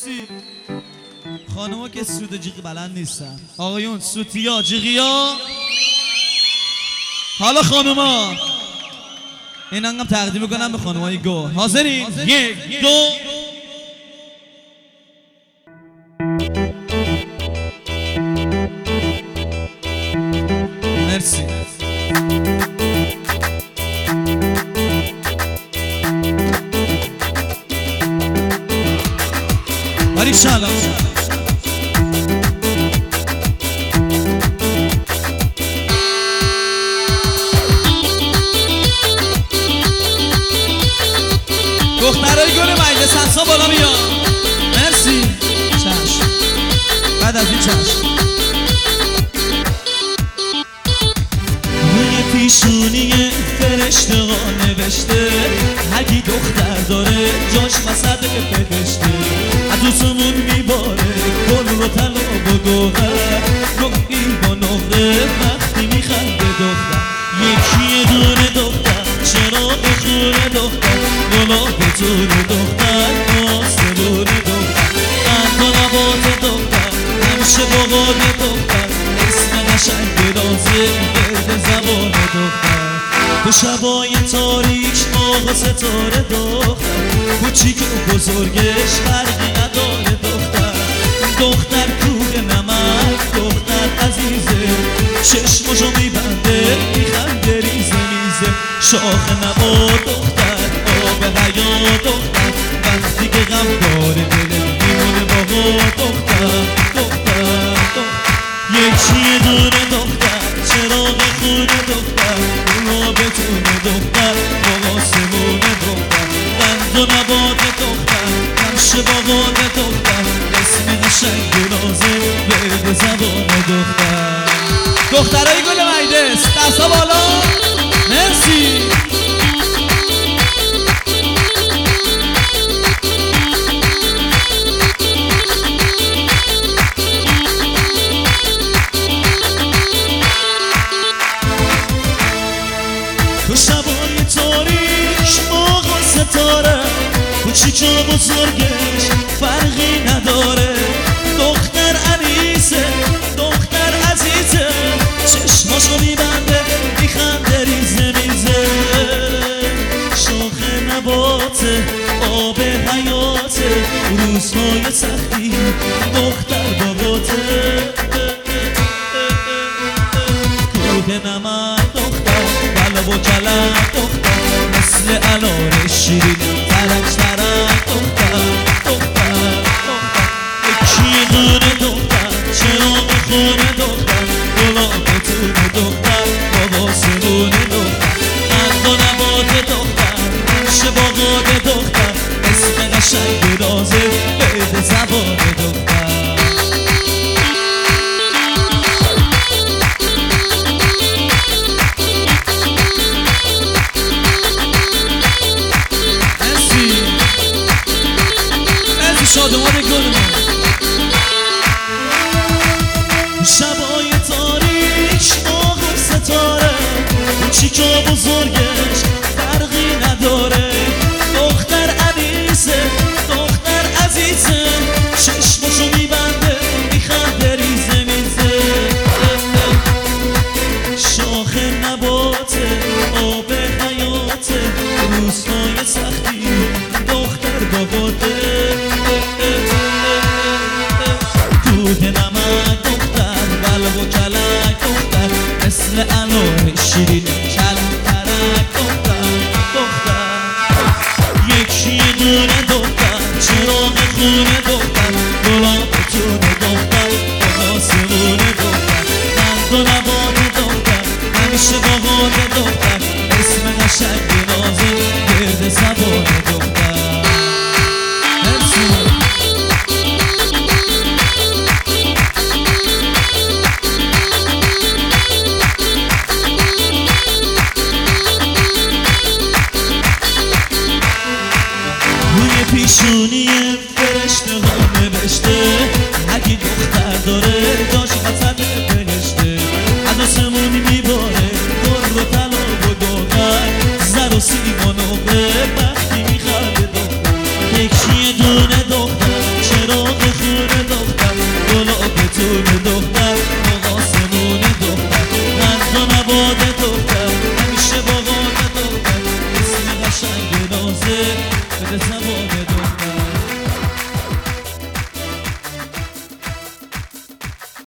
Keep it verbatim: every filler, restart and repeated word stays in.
مرسی. خانوما که سود جیغ بلند نیستن، آقایون سوتیا جیغیا. حالا خانوما این انقم تقدیم کنم به خانومای گل. حاضرین؟ یک دو. مرسی. باریک شالا. دخترای گل مجلس همسا بالا بیان. مرسی. چشم. بعد از این چشم. روی پیشونی فرشته ها نوشته هرکی دختر داره جاش وسط بهشته. از دوستمون میباره گل رو طلا و گوهر، نقی با نقره وقتی میخنده دختر. یکی دونه دختر چراغ خونه دختر، گلاب تور دختر آسمون دختر، قند و نبات دختر همیشه باقاد دختر، اسم قشنگ رازه گرد زبان دختر. تو شبای تاریک آقا ستاره دختر، کوچیک و بزرگش فرقی نداره دختر. دختر کوه نمک دختر عزیزه، چشمشو میبنده میخنده ریزه میزه. شاخ نبات دختر آب حیا دختر، وقتی که غم داره دلت میمونه باقا دختر. دختر دختر یکی دونه دختر چراغ خونه دختر، اونا بتونه دختر با آسمون دختر. قند و نبات دختر همشه باقات دختر، اسم قشنگ نازه ورد زبان دختر. دخترای گل مجلس دستا بالا. مرسی. تو شبای تاریک ماه و ستاره، کوچیک و بزرگش فرقی نداره. دختر عریسه دختر عزیزه، چشماشو میبنده میخنده ریزه میزه. شاخ نباته آب حیاته، روزهای سختی دختر باباته. کوه نمک دختر بلا و کلک دختر، مثل انار شیرین ترک ترک دختر. دختر دختر یکی دونه دختر چراغ خونه دختر، گلاب تونه دختر با آسمون دختر. قند و نبات دختر همیشه باقات دختر، اسم قشنگ رازه ورد زبان دختر. شادمان گلمان. شبای تاریک ماه و ستاره، کوچیک و بزرگش فرقی نداره. دختر عریسه دختر عزیزه، چشمشو میبنده میخنده ریزه میزه. شاخ نباته آب حیاته، روزهای سختی دختر باباته. کوه نمک دختر بلا و کلک دختر، مثل انار شیرین کلک ترک دختر. دختر یکی دونه دختر چراغ خونه دختر، گلاب تونه دختر با آسمون دختر. قند و نبات دختر همیشه باقات دختر، اسم قشنگ نازه گرد زبان دختر. پیشونی فرشته ها نوشته هرکی دختر داره جاش وسط بهشته. از آسمون میباره گل و طلا و گوهر، زر و سیم و نقره وقتی میخنده دختر. یکی دونه دختر چرا به زبان